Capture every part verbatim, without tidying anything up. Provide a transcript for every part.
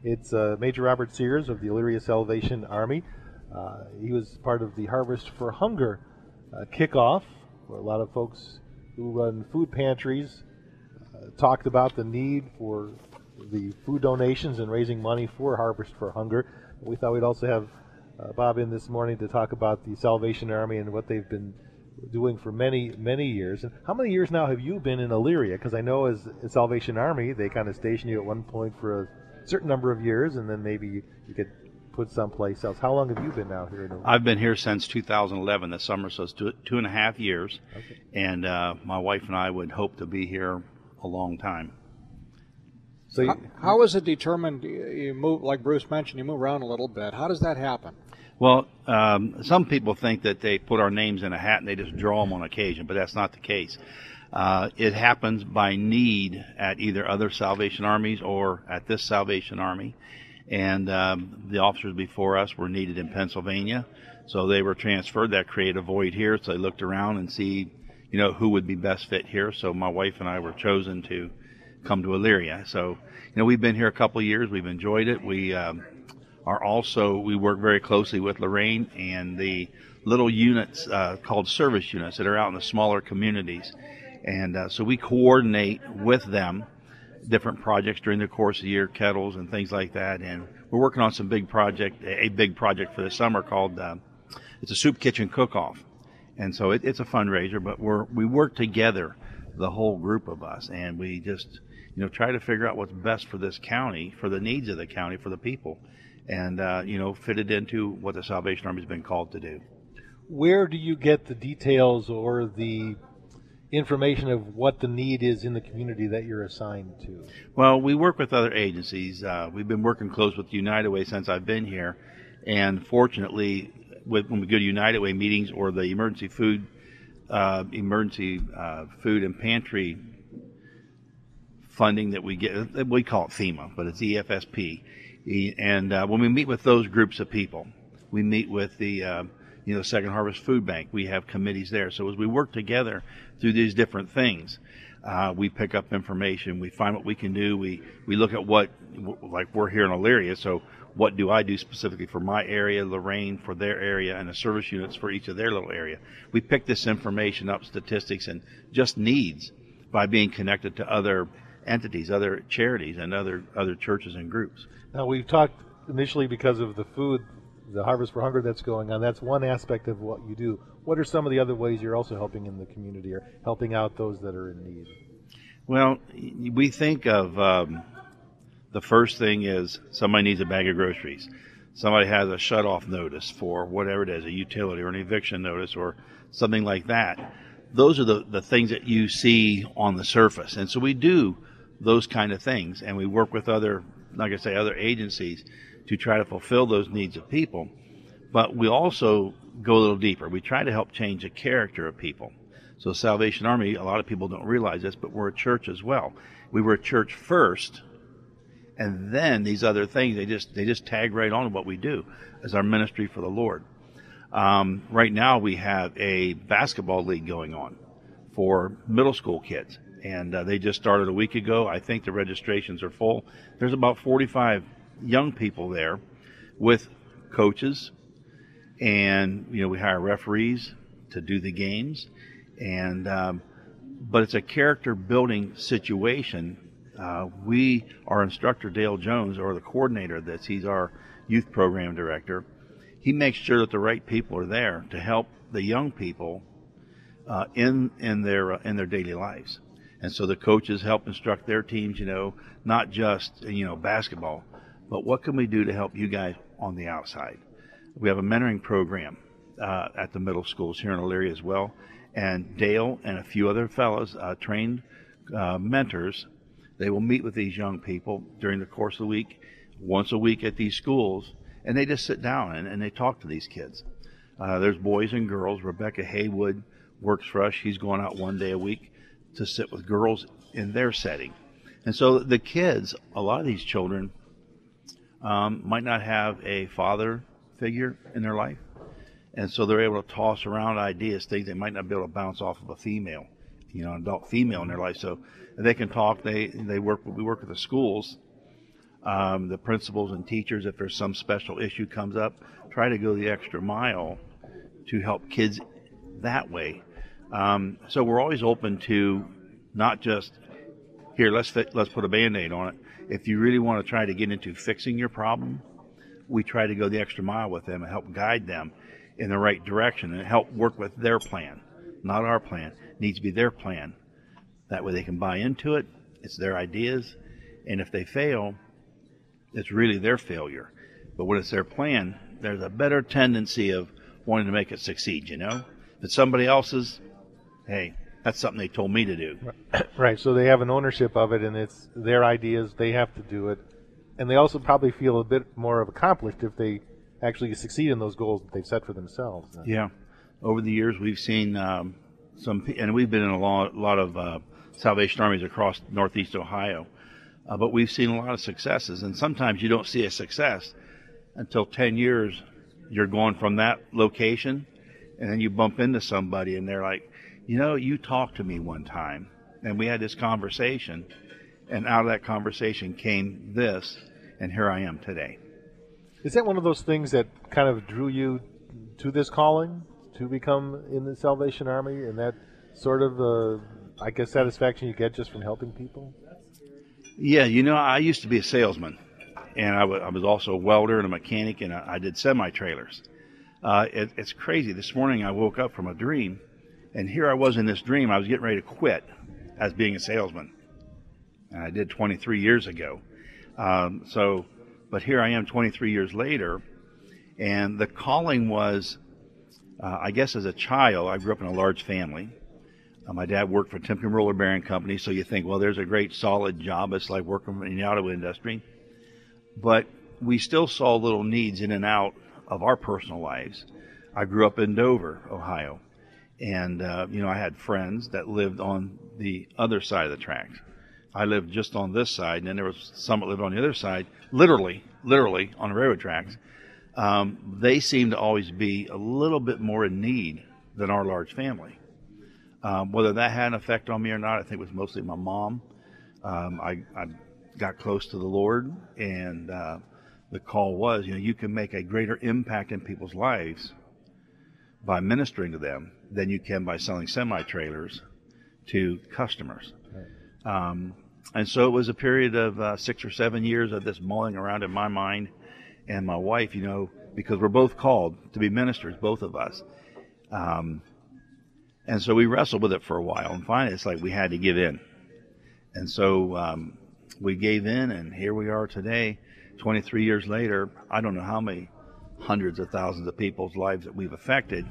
It's uh, Major Robert Sears of the Elyria Salvation Army. Uh, he was part of the Harvest for Hunger uh, kickoff, where a lot of folks who run food pantries uh, talked about the need for the food donations and raising money for Harvest for Hunger. We thought we'd also have uh, Bob in this morning to talk about the Salvation Army and what they've been doing for many, many years. And how many years now have you been in Elyria? Because I know as a Salvation Army, they kind of stationed you at one point for a certain number of years, and then maybe you, you could put someplace else. How long have you been now here in Elyria? I've been here since two thousand eleven, this summer, so it's two, two and a half years. Okay. And uh, my wife and I would hope to be here a long time. So you, how, how is it determined? You move, like Bruce mentioned, you move around a little bit. How does that happen? Well, um, some people think that they put our names in a hat and they just draw them on occasion, but that's not the case. Uh, it happens by need at either other Salvation Armies or at this Salvation Army. And um, the officers before us were needed in Pennsylvania, so they were transferred. That created a void here, so they looked around and see, you know, who would be best fit here. So my wife and I were chosen to come to Elyria. So, you know, we've been here a couple of years. We've enjoyed it. We um, are also, we work very closely with Lorraine and the little units uh, called service units that are out in the smaller communities. And uh, so we coordinate with them different projects during the course of the year, kettles and things like that. And we're working on some big project, a big project for the summer called, uh, it's a soup kitchen cook-off. And so it, it's a fundraiser, but we're, we work together, the whole group of us, and we just, you know, try to figure out what's best for this county, for the needs of the county, for the people, and, uh, you know, fit it into what the Salvation Army's been called to do. where do you get the details or the information of what the need is in the community that you're assigned to? Well, we work with other agencies. Uh, we've been working close with United Way since I've been here, and fortunately, with, when we go to United Way meetings or the emergency food, uh, emergency uh, food and pantry funding that we get, we call it FEMA, but it's E F S P. And uh, when we meet with those groups of people, we meet with the uh, you know Second Harvest Food Bank. We have committees there. So as we work together through these different things, uh, we pick up information. We find what we can do. We we look at what, like we're here in Elyria, so what do I do specifically for my area, Lorraine for their area, and the service units for each of their little area. We pick this information up, statistics, and just needs by being connected to other entities, other charities, and other other churches and groups. Now, we've talked initially because of the food, the Harvest for Hunger that's going on. That's one aspect of what you do. What are some of the other ways you're also helping in the community or helping out those that are in need? Well, we think of um, the first thing is somebody needs a bag of groceries. Somebody has a shut-off notice for whatever it is, a utility or an eviction notice or something like that. Those are the, the things that you see on the surface. And so we do those kind of things, and we work with other, like I say, other agencies to try to fulfill those needs of people. But we also go a little deeper. We try to help change the character of people. So Salvation Army, a lot of people don't realize this, but we're a church as well. We were a church first, and then these other things, they just they just tag right on to what we do as our ministry for the Lord. Um, right now we have a basketball league going on for middle school kids, and uh, they just started a week ago. I think the registrations are full. There's about forty-five young people there with coaches, and you know we hire referees to do the games, and um, but it's a character building situation. Uh, we, our instructor Dale Jones, or the coordinator of this, he's our youth program director. He makes sure that the right people are there to help the young people uh, in in their uh, in their daily lives, and so the coaches help instruct their teams. You know, not just you know basketball, but what can we do to help you guys on the outside? We have a mentoring program uh, at the middle schools here in Elyria as well, and Dale and a few other fellows, uh, trained uh, mentors, they will meet with these young people during the course of the week, once a week at these schools, and they just sit down and, and they talk to these kids. Uh, there's boys and girls. Rebecca Haywood works for us. She's going out one day a week to sit with girls in their setting. And so the kids, a lot of these children, um, might not have a father figure in their life. And so they're able to toss around ideas, things they might not be able to bounce off of a female, you know, an adult female in their life. So they can talk. They they work. We work with the schools Um, the principals and teachers, if there's some special issue comes up, try to go the extra mile to help kids that way. Um, so we're always open to not just, here, let's fit, let's put a Band-Aid on it. If you really want to try to get into fixing your problem, we try to go the extra mile with them and help guide them in the right direction and help work with their plan, not our plan. It needs to be their plan. That way they can buy into it. It's their ideas. And if they fail, it's really their failure. But when it's their plan, there's a better tendency of wanting to make it succeed, you know? If it's somebody else's, hey, that's something they told me to do. Right, so they have an ownership of it, and it's their ideas, they have to do it. And they also probably feel a bit more of accomplished if they actually succeed in those goals that they've set for themselves. Yeah. Over the years, we've seen um, some, and we've been in a lot, lot of uh, Salvation Armies across Northeast Ohio, uh, but we've seen a lot of successes. And sometimes you don't see a success until ten years you're going from that location, and then you bump into somebody, and they're like, you know, you talked to me one time, and we had this conversation, and out of that conversation came this, and here I am today. Is that one of those things that kind of drew you to this calling, to become in the Salvation Army, and that sort of, uh, I guess, satisfaction you get just from helping people? Yeah, you know, I used to be a salesman, and I, w- I was also a welder and a mechanic, and I, I did semi-trailers. Uh, it, it's crazy. This morning I woke up from a dream, and here I was in this dream. I was getting ready to quit as being a salesman, and I did twenty-three years ago. Um, so, but here I am twenty-three years later, and the calling was, uh, I guess as a child, I grew up in a large family. Uh, my dad worked for Timken Roller Bearing Company, so you think, well, there's a great solid job. It's like working in the auto industry. But we still saw little needs in and out of our personal lives. I grew up in Dover, Ohio. And, uh, you know, I had friends that lived on the other side of the tracks. I lived just on this side, and then there was some that lived on the other side, literally, literally on the railroad tracks. Um, they seemed to always be a little bit more in need than our large family. Um, whether that had an effect on me or not, I think it was mostly my mom. Um, I, I got close to the Lord, and uh, the call was, you know, you can make a greater impact in people's lives by ministering to them than you can by selling semi-trailers to customers. Right. Um, and so it was a period of uh, six or seven years of this mulling around in my mind, and my wife, you know, because we're both called to be ministers, both of us. Um, and so we wrestled with it for a while, and finally it's like we had to give in. And so um, we gave in, and here we are today, twenty-three years later. I don't know how many hundreds of thousands of people's lives that we've affected,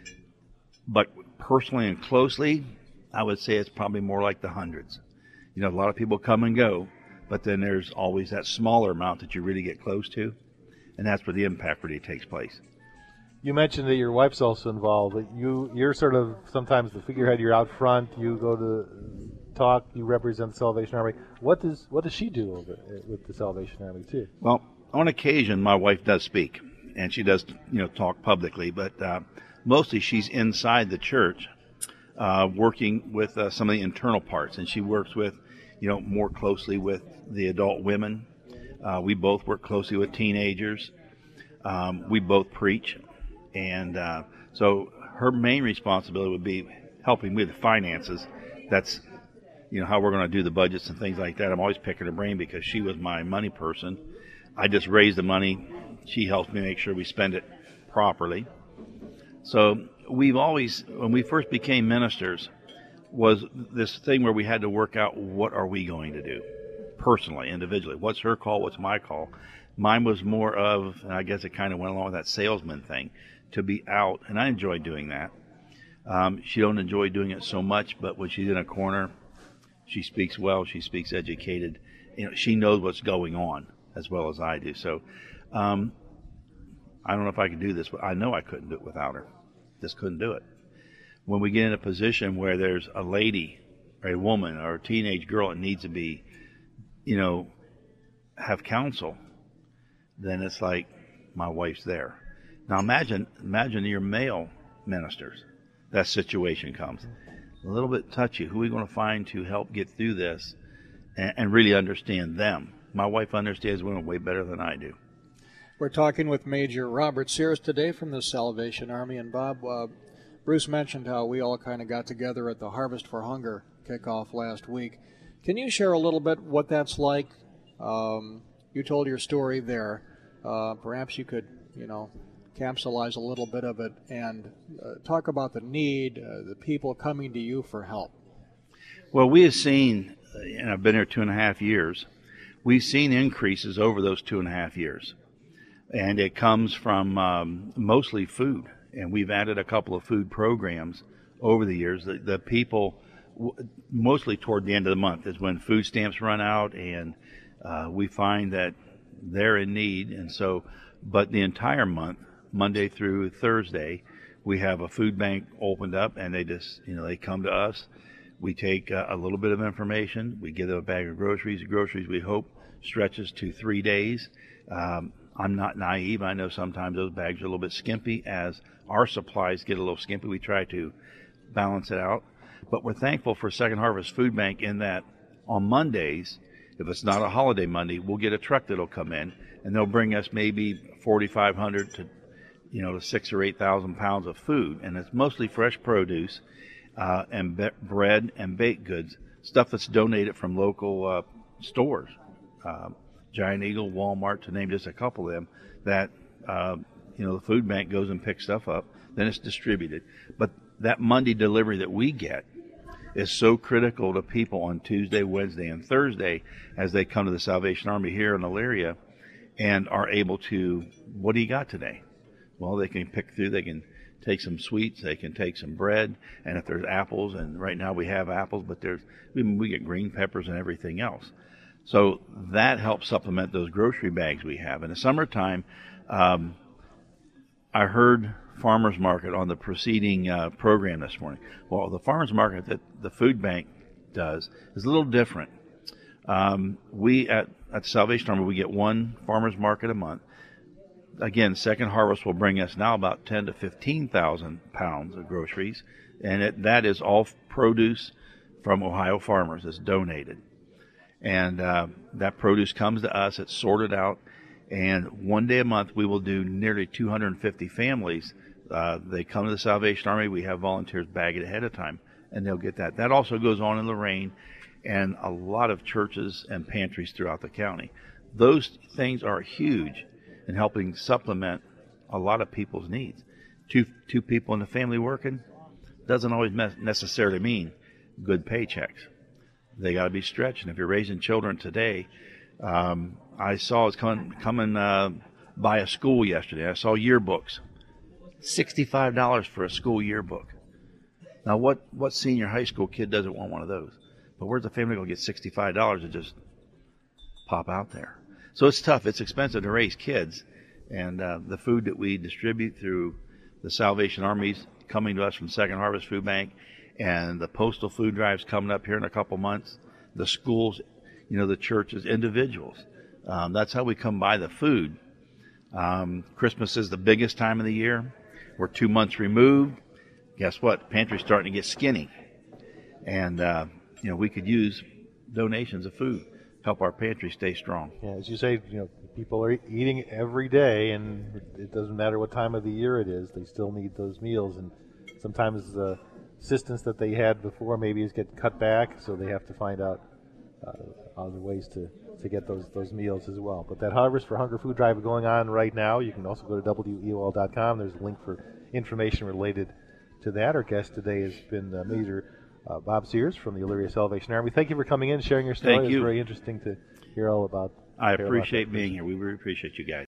but personally and closely, I would say it's probably more like the hundreds. You know, a lot of people come and go, but then there's always that smaller amount that you really get close to, and that's where the impact really takes place. You mentioned that your wife's also involved. You, you're sort of sometimes the figurehead. You're out front. You go to talk. You represent the Salvation Army. What does what does she do over, with the Salvation Army too? Well, on occasion, my wife does speak, and she does, you know, talk publicly. But uh, mostly, she's inside the church, uh, working with uh, some of the internal parts, and she works with, you know, more closely with the adult women. Uh, we both work closely with teenagers. Um, we both preach. And uh, so her main responsibility would be helping with the finances. That's, you know, how we're going to do the budgets and things like that. I'm always picking her brain because she was my money person. I just raise the money. She helps me make sure we spend it properly. So we've always, when we first became ministers, was this thing where we had to work out what are we going to do personally, individually. What's her call? What's my call? Mine was more of, and I guess it kind of went along with that salesman thing, to be out, and I enjoy doing that. Um, she don't enjoy doing it so much, but when she's in a corner, she speaks well, she speaks educated. You know, she knows what's going on as well as I do. So um, I don't know if I could do this, but I know I couldn't do it without her. Just couldn't do it. When we get in a position where there's a lady or a woman or a teenage girl that needs to be, you know, have counsel, then it's like my wife's there. Now imagine, imagine your male ministers. That situation comes a little bit touchy. Who are we going to find to help get through this and, and really understand them? My wife understands women way better than I do. We're talking with Major Robert Sears today from the Salvation Army. And Bob, uh, Bruce mentioned how we all kind of got together at the Harvest for Hunger kickoff last week. Can you share a little bit what that's like? Um, you told your story there. Uh, perhaps you could, you know, capsulize a little bit of it and uh, talk about the need, uh, the people coming to you for help. Well, we have seen, and I've been here two and a half years, we've seen increases over those two and a half years. And it comes from um, mostly food. And we've added a couple of food programs over the years. The, the people, w- mostly toward the end of the month, is when food stamps run out, and uh, we find that they're in need. And so, but the entire month, Monday through Thursday, we have a food bank opened up, and they just, you know, they come to us. We take uh, a little bit of information. We give them a bag of groceries. Groceries, we hope, stretches to three days. Um, I'm not naive. I know sometimes those bags are a little bit skimpy. As our supplies get a little skimpy, we try to balance it out. But we're thankful for Second Harvest Food Bank in that on Mondays, if it's not a holiday Monday, we'll get a truck that'll come in, and they'll bring us maybe forty-five hundred to, you know, to six or eight thousand pounds of food, and it's mostly fresh produce uh, and be- bread and baked goods, stuff that's donated from local uh, stores. Uh, Giant Eagle, Walmart, to name just a couple of them, that, uh, you know, the food bank goes and picks stuff up, then it's distributed. But that Monday delivery that we get is so critical to people on Tuesday, Wednesday, and Thursday as they come to the Salvation Army here in Elyria and are able to, what do you got today? Well, they can pick through, they can take some sweets, they can take some bread, and if there's apples, and right now we have apples, but there's we, we get green peppers and everything else. So that helps supplement those grocery bags we have. In the summertime, um, I heard farmers market on the preceding uh, program this morning. Well, the farmers market that the food bank does is a little different. Um, we at, at the Salvation Army, we get one farmers market a month. Again, Second Harvest will bring us now about ten to fifteen thousand pounds of groceries, and it, that is all produce from Ohio farmers. It's donated. And uh, that produce comes to us, it's sorted out, and one day a month we will do nearly two hundred fifty families. Uh, they come to the Salvation Army, we have volunteers bag it ahead of time, and they'll get that. That also goes on in Lorain and a lot of churches and pantries throughout the county. Those things are huge in helping supplement a lot of people's needs. Two, two people in the family working doesn't always necessarily mean good paychecks. They got to be stretched. And if you're raising children today, um, I saw it's coming, coming uh, by a school yesterday. I saw yearbooks, sixty-five dollars for a school yearbook. Now, what, what senior high school kid doesn't want one of those? But where's the family going to get sixty-five dollars to just pop out there? So it's tough. It's expensive to raise kids. And uh, the food that we distribute through the Salvation Armies coming to us from Second Harvest Food Bank, and the postal food drives coming up here in a couple months, the schools, you know, the churches, individuals. Um, that's how we come by the food. Um, Christmas is the biggest time of the year. We're two months removed. Guess what? Pantry's starting to get skinny. And, uh, you know, we could use donations of food, help our pantry stay strong. Yeah, as you say, you know, people are eating every day, and it doesn't matter what time of the year it is. They still need those meals, and sometimes the assistance that they had before maybe is get cut back, so they have to find out uh, other ways to, to get those those meals as well. But that Harvest for Hunger food drive is going on right now. You can also go to W E O L dot com. There's a link for information related to that. Our guest today has been uh, Major uh, Bob Sears from the Elyria Salvation Army. Thank you for coming in, sharing your story. Thank you. It's very interesting to hear all about. I appreciate being here. We really appreciate you guys.